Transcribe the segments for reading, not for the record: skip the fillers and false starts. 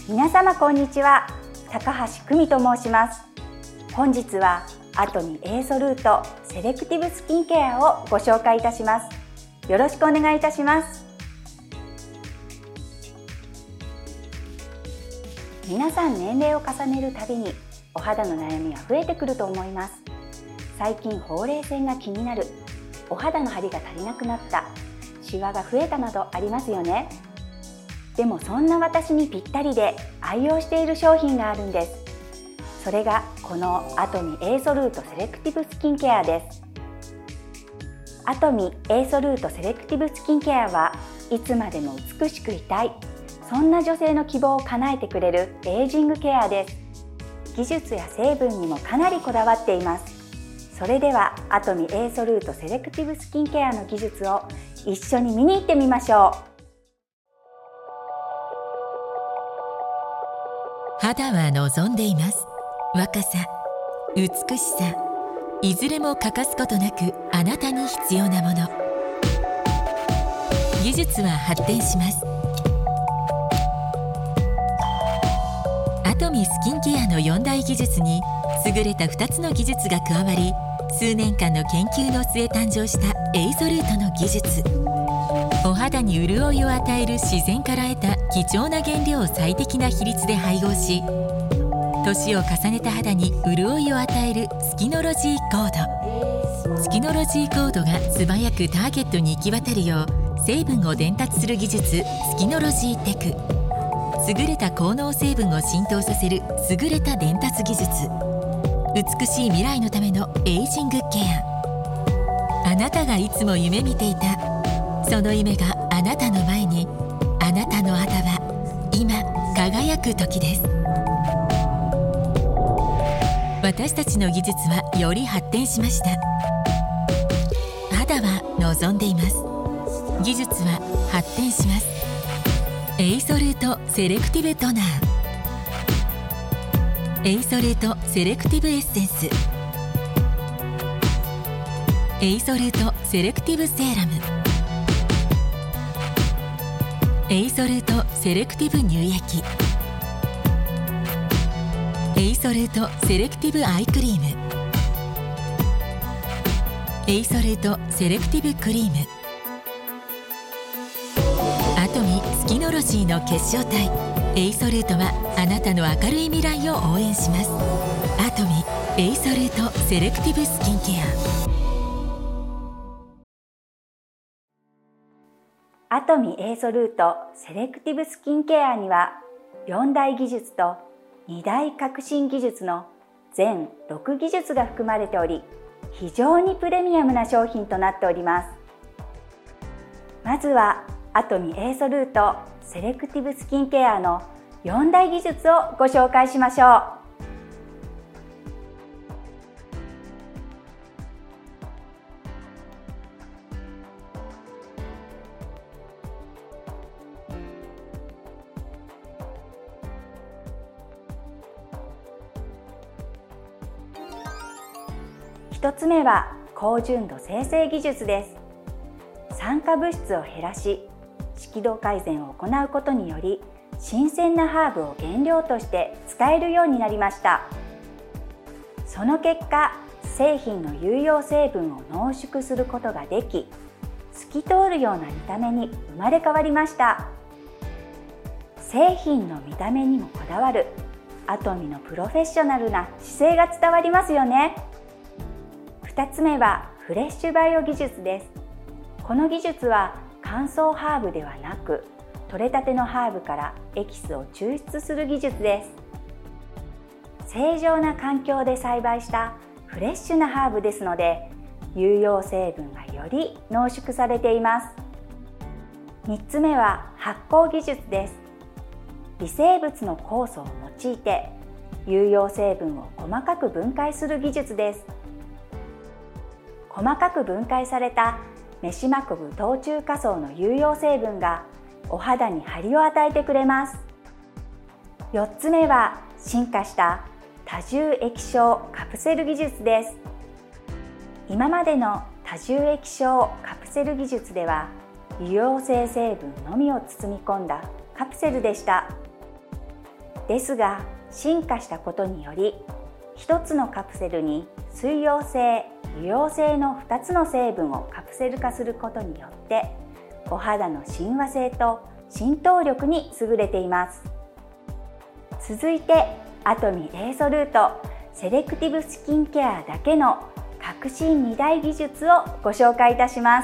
皆様こんにちは。高橋久美と申します。本日はアトミ A ソルートセレクティブスキンケアをご紹介いたします。よろしくお願いいたします。皆さん年齢を重ねるたびにお肌の悩みは増えてくると思います。最近ほうれい線が気になる、お肌の張りが足りなくなった、シワが増えたなどありますよね。でもそんな私にぴったりで愛用している商品があるんです。それがこのアトミ A ソルートセレクティブスキンケアです。アトミ A ソルートセレクティブスキンケアはいつまでも美しくいたい、そんな女性の希望を叶えてくれるエイジングケアです。技術や成分にもかなりこだわっています。それではアトミ A ソルートセレクティブスキンケアの技術を一緒に見に行ってみましょう。 肌は望んでいます。若さ、美しさ、いずれも欠かすことなくあなたに必要なもの。技術は発展します。アトミスキンケアの4大技術に優れた2つの技術が加わり、数年間の研究の末誕生したエイソルートの技術。お肌に潤いを与える自然から得た貴重な原料を最適な比率で配合し、年を重ねた肌に潤いを与えるスキノロジーコード。スキノロジーコードが素早くターゲットに行き渡るよう成分を伝達する技術、スキノロジーテク。優れた効能成分を浸透させる優れた伝達技術。美しい未来のためのエイジングケア。あなたがいつも夢見ていたその夢があなたの前に、あなたの肌は今輝く時です。私たちの技術はより発展しました。肌は望んでいます。技術は発展します。エイソルートセレクティブトナー、エイソルートセレクティブエッセンス、エイソルートセレクティブセーラム、エイソルートセレクティブ乳液、エイソルートセレクティブアイクリーム、エイソルートセレクティブクリーム。アトミスキノロジーの結晶体エイソルートはあなたの明るい未来を応援します。アトミエイソルートセレクティブスキンケアトミ A ソルートセレクティブスキンケアには4大技術と2大革新技術の全6技術が含まれており、非常にプレミアムな商品となっております。まずはアトミ A ソルートセレクティブスキンケアの4大技術をご紹介しましょう。1つ目は高純度生成技術です。酸化物質を減らし、色度改善を行うことにより、新鮮なハーブを原料として使えるようになりました。その結果、製品の有用成分を濃縮することができ、透き通るような見た目に生まれ変わりました。製品の見た目にもこだわるアトミのプロフェッショナルな姿勢が伝わりますよね。2つ目はフレッシュバイオ技術です。この技術は乾燥ハーブではなく、取れたてのハーブからエキスを抽出する技術です。正常な環境で栽培したフレッシュなハーブですので、有用成分がより濃縮されています。3つ目は発酵技術です。微生物の酵素を用いて有用成分を細かく分解する技術です。細かく分解されたメシマコブ冬虫夏草の有用成分がお肌に張りを与えてくれます。4つ目は進化した多重液晶カプセル技術です。今までの多重液晶カプセル技術では有用性成分のみを包み込んだカプセルでした。 ですが進化したことにより1つのカプセルに水溶性、油溶性の2つの成分をカプセル化することによってお肌の親和性と浸透力に優れています。続いてアトミエーソルートセレクティブスキンケアだけの革新2大技術をご紹介いたします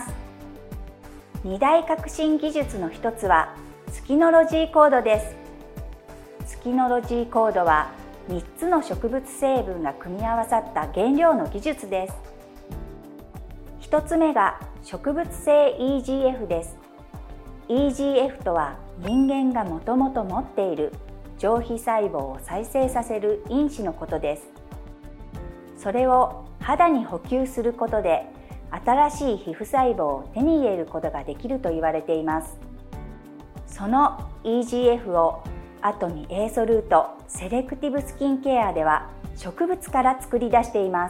。2大革新技術の一つはスキノロジーコードです。スキノロジーコードは3つの植物成分が組み合わさった原料の技術です。1つ目が植物性 EGF です。 EGF とは人間がもともと持っている上皮細胞を再生させる因子のことです。それを肌に補給することで新しい皮膚細胞を手に入れることができると言われています。その EGF をアトミエーソルートセレクティブスキンケアでは植物から作り出しています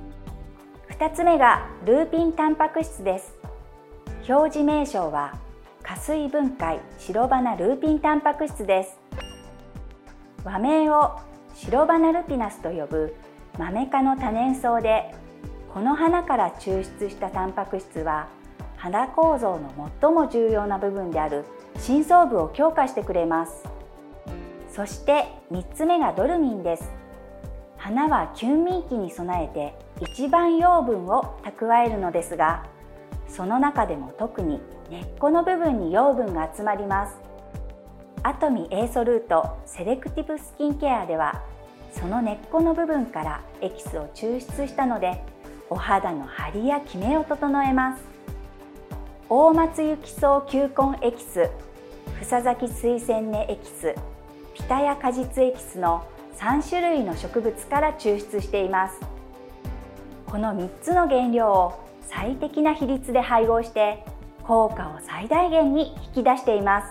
。2つ目がルーピンタンパク質です。表示名称は加水分解白花ルーピンタンパク質です。和名を白花ルピナスと呼ぶマメ科の多年草で、この花から抽出したタンパク質は花構造の最も重要な部分である深層部を強化してくれます。そして3つ目がドルミンです。花は休眠期に備えて一番養分を蓄えるのですが、その中でも特に根っこの部分に養分が集まります。アトミエーソルートセレクティブスキンケアではその根っこの部分からエキスを抽出したので、お肌の張りやキメを整えます。大松雪草球根エキス、房咲水仙根エキス、ピタヤ果実エキスの3種類の植物から抽出しています。この3つの原料を最適な比率で配合して効果を最大限に引き出しています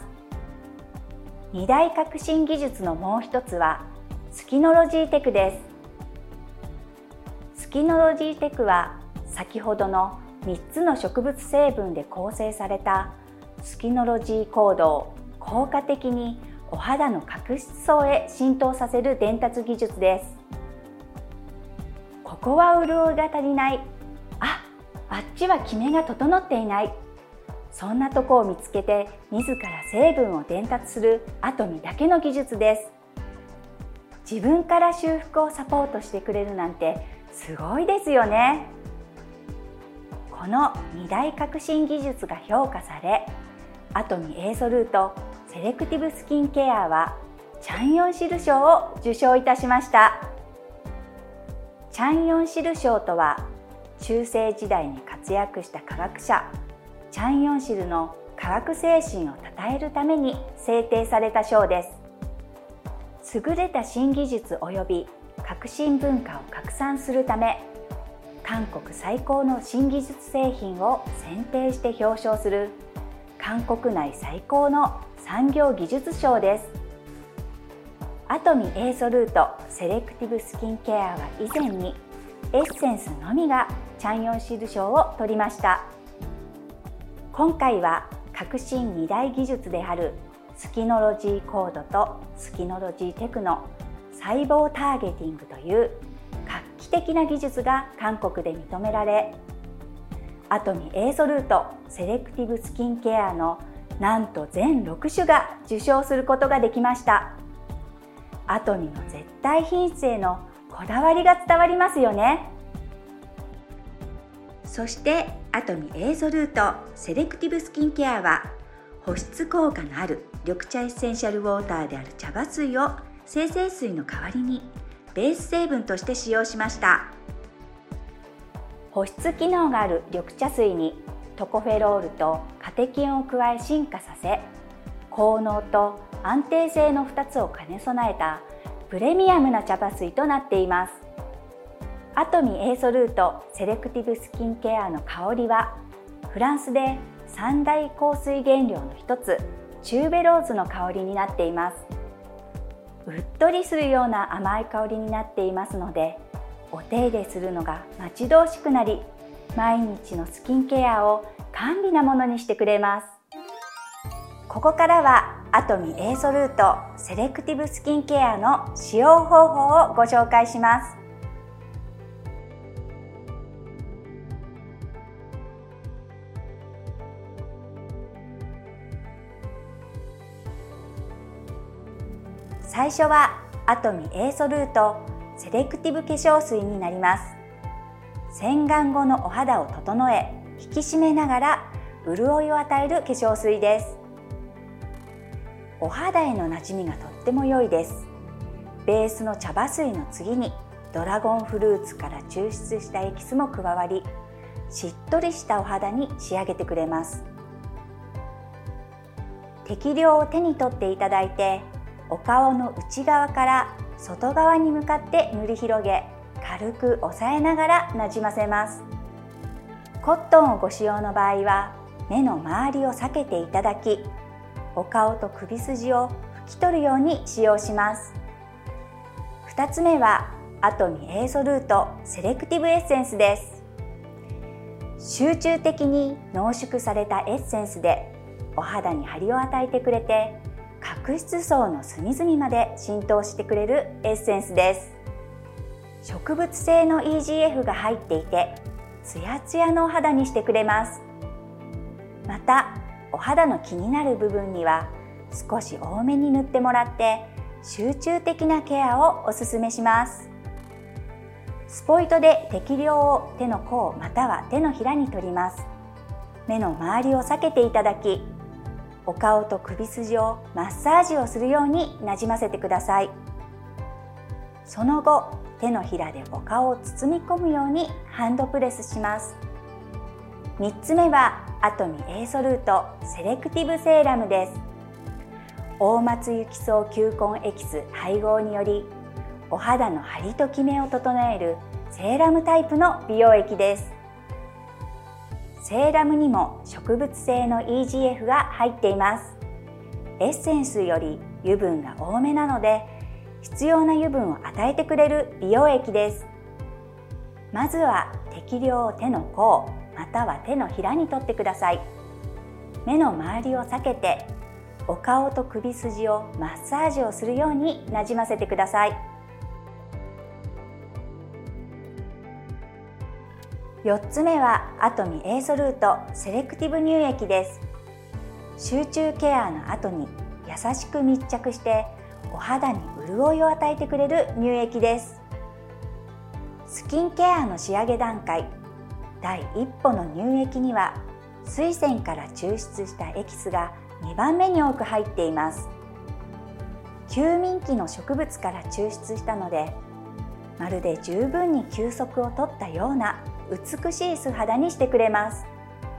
。2大革新技術のもう一つはスキノロジーテクです。スキノロジーテクは先ほどの3つの植物成分で構成されたスキノロジーコードを効果的にお肌の角質層へ浸透させる伝達技術です。ここは潤いが足りない、あっちはキメが整っていない、そんなとこを見つけて自ら成分を伝達するアトミだけの技術です。自分から修復をサポートしてくれるなんてすごいですよね。この2大革新技術が評価され、アトミエーソルートセレクティブスキンケアはチャンヨンシル賞を受賞いたしました。チャンヨンシル賞とは中世時代に活躍した科学者チャンヨンシルの科学精神を称えるために制定された賞です。優れた新技術及び革新文化を拡散するため、韓国最高の新技術製品を選定して表彰する韓国内最高の産業技術賞です。アトミエーソルートセレクティブスキンケアは以前にエッセンスのみがチャンヨンシル賞を取りました。今回は革新2大技術であるスキノロジーコードとスキノロジーテクノ細胞ターゲティングという画期的な技術が韓国で認められ、アトミエーソルートセレクティブスキンケアのなんと全6種が受賞することができました。アトミの絶対品質へのこだわりが伝わりますよね。そしてアトミエーソルートセレクティブスキンケアは保湿効果のある緑茶エッセンシャルウォーターである茶葉水を精製水の代わりにベース成分として使用しました。保湿機能がある緑茶水にトコフェロールとカテキンを加え進化させ、効能と安定性の2つを兼ね備えたプレミアムな茶葉水となっています。アトミエーソルートセレクティブスキンケアの香りはフランスで三大香水原料の一つチューベローズの香りになっています。うっとりするような甘い香りになっていますので、お手入れするのが待ち遠しくなり、毎日のスキンケアを甘美なものにしてくれます。ここからはアトミエイソルートセレクティブスキンケアの使用方法をご紹介します。最初はアトミエイソルートセレクティブ化粧水になります。洗顔後のお肌を整え、引き締めながら潤いを与える化粧水です。お肌への馴染みがとっても良いです。ベースの茶葉水の次にドラゴンフルーツから抽出したエキスも加わり、しっとりしたお肌に仕上げてくれます。適量を手に取っていただいて、お顔の内側から外側に向かって塗り広げ、軽く押さえながらなじませます。コットンをご使用の場合は目の周りを避けていただき、お顔と首筋を拭き取るように使用します。2つ目はアトミエイソルートセレクティブエッセンスです。集中的に濃縮されたエッセンスでお肌に張りを与えてくれて、角質層の隅々まで浸透してくれるエッセンスです。植物性の EGF が入っていて、ツヤツヤのお肌にしてくれます。また、お肌の気になる部分には少し多めに塗ってもらって集中的なケアをおすすめします。スポイトで適量を手の甲または手のひらに取ります。目の周りを避けていただき、お顔と首筋をマッサージをするようになじませてください。その後、手のひらでお顔を包み込むようにハンドプレスします。3つ目はアトミエイソルートセレクティブセーラムです。大松ユキソウ球根エキス配合により、お肌の張りときめを整えるセーラムタイプの美容液です。セーラムにも植物性の EGF が入っています。エッセンスより油分が多めなので、必要な油分を与えてくれる美容液です。まずは適量を手の甲または手のひらに取ってください。目の周りを避けてお顔と首筋をマッサージをするようになじませてください。4つ目はアトミエイソルートセレクティブ乳液です。集中ケアの後に優しく密着してお肌に潤いを与えてくれる乳液です。スキンケアの仕上げ段階、第一歩の乳液には水泉から抽出したエキスが2番目に多く入っています。休眠期の植物から抽出したので、まるで十分に休息をとったような美しい素肌にしてくれます。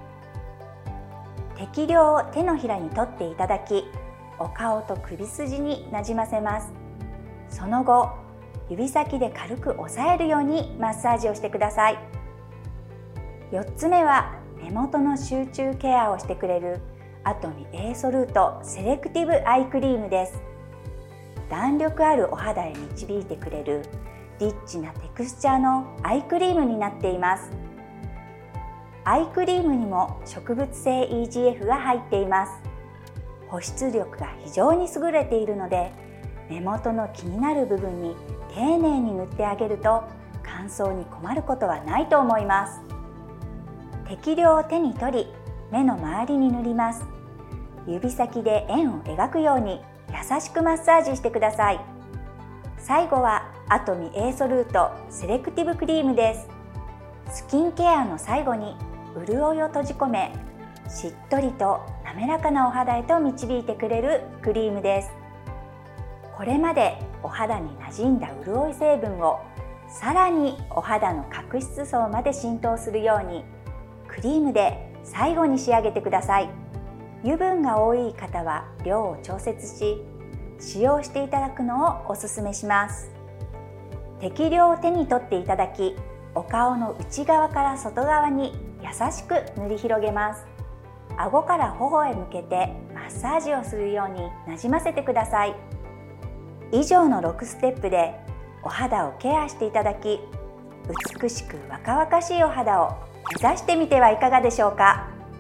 適量を手のひらに取っていただき、お顔と首筋になじませます。その後、指先で軽く押さえるようにマッサージをしてください。4つ目は目元の集中ケアをしてくれるアトミエイソルートセレクティブアイクリームです。弾力あるお肌へ導いてくれるリッチなテクスチャーのアイクリームになっています。アイクリームにも植物性 EGF が入っています。保湿力が非常に優れているので、目元の気になる部分に丁寧に塗ってあげると乾燥に困ることはないと思います。適量を手に取り、目の周りに塗ります。指先で円を描くように優しくマッサージしてください。最後はアトミエイソルートセレクティブクリームです。スキンケアの最後に潤いを閉じ込め、しっとりと滑らかなお肌へと導いてくれるクリームです。これまでお肌に馴染んだ潤い成分をさらにお肌の角質層まで浸透するように、クリームで最後に仕上げてください。油分が多い方は量を調節し、使用していただくのをおすすめします。適量を手に取っていただき、お顔の内側から外側に優しく塗り広げます。顎から頬へ向けてマッサージをするようになじませてください。以上の6ステップでお肌をケアしていただき、美しく若々しいお肌を目指してみてはいかがでしょうか。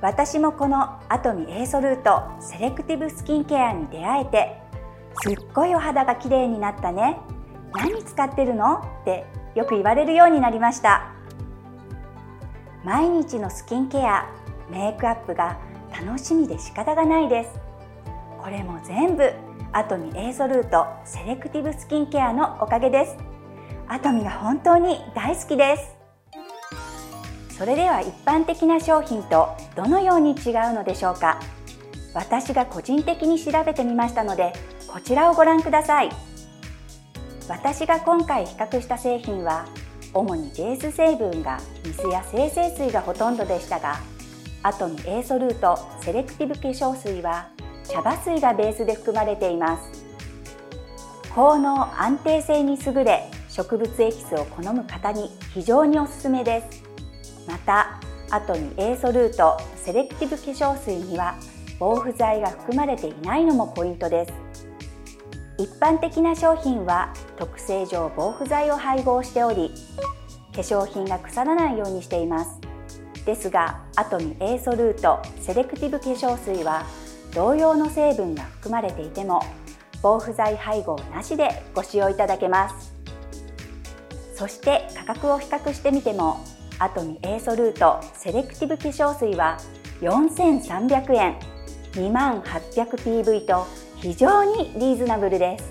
私もこのアトミエーソルートセレクティブスキンケアに出会えて、すっごいお肌が綺麗になったね、何使ってるのってよく言われるようになりました。毎日のスキンケア、メイクアップが楽しみで仕方がないです。これも全部アトミエーソルートセレクティブスキンケアのおかげです。アトミが本当に大好きです。それでは一般的な商品とどのように違うのでしょうか。私が個人的に調べてみましたので、こちらをご覧ください。私が今回比較した製品は、主にベース成分が水や精製水がほとんどでしたが、アトミエーソルートセレクティブ化粧水は茶葉水がベースで含まれています。効能安定性に優れ、植物エキスを好む方に非常におすすめです。また、アトミエーソルートセレクティブ化粧水には防腐剤が含まれていないのもポイントです。一般的な商品は特性上防腐剤を配合しており、化粧品が腐らないようにしています。ですが、アトミエーソルートセレクティブ化粧水は同様の成分が含まれていても防腐剤配合なしでご使用いただけます。そして価格を比較してみても、アトミエーソルートセレクティブ化粧水は4300円、2800PV と非常にリーズナブルです。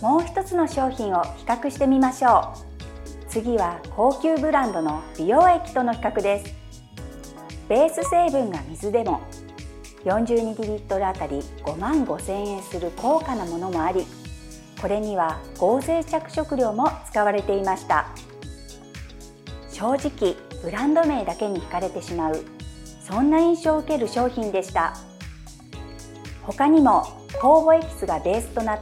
もう一つの商品を比較してみましょう。次は高級ブランドの美容液との比較です。ベース成分が水でも 40ml あたり55,000円する高価なものもあり、これには合成着色料も使われていました。正直ブランド名だけに惹かれてしまう、そんな印象を受ける商品でした。他にも酵母エキスがベースとなった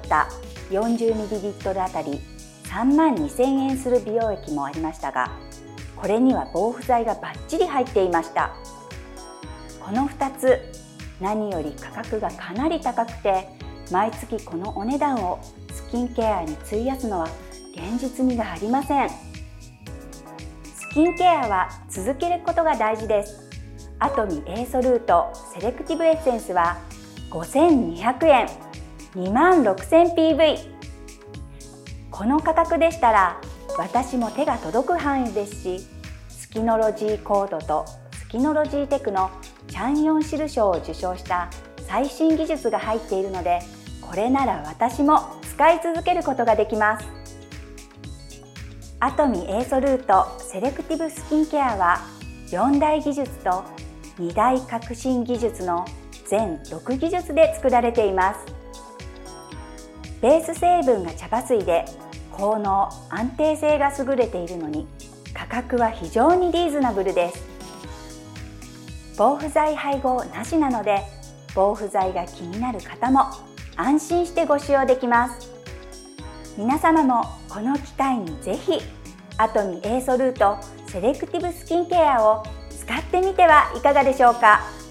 40ml あたり32,000円する美容液もありましたが、これには防腐剤がバッチリ入っていました。この2つ、何より価格がかなり高くて、毎月このお値段をスキンケアに費やすのは現実味がありません。スキンケアは続けることが大事です。アトミエーソルートセレクティブエッセンスは5200円、26,000PV。この価格でしたら私も手が届く範囲ですし、スキノロジーコードとスキノロジーテクのチャンヨンシル賞を受賞した最新技術が入っているので、これなら私も使い続けることができます。アトミエーソルートセレクティブスキンケアは4大技術と2大革新技術の全6技術で作られています。ベース成分が茶葉水で効能安定性が優れているのに、価格は非常にリーズナブルです。防腐剤配合なしなので、防腐剤が気になる方も安心してご使用できます。皆様もこの機会にぜひアトミエーソルートセレクティブスキンケアを使ってみてはいかがでしょうか。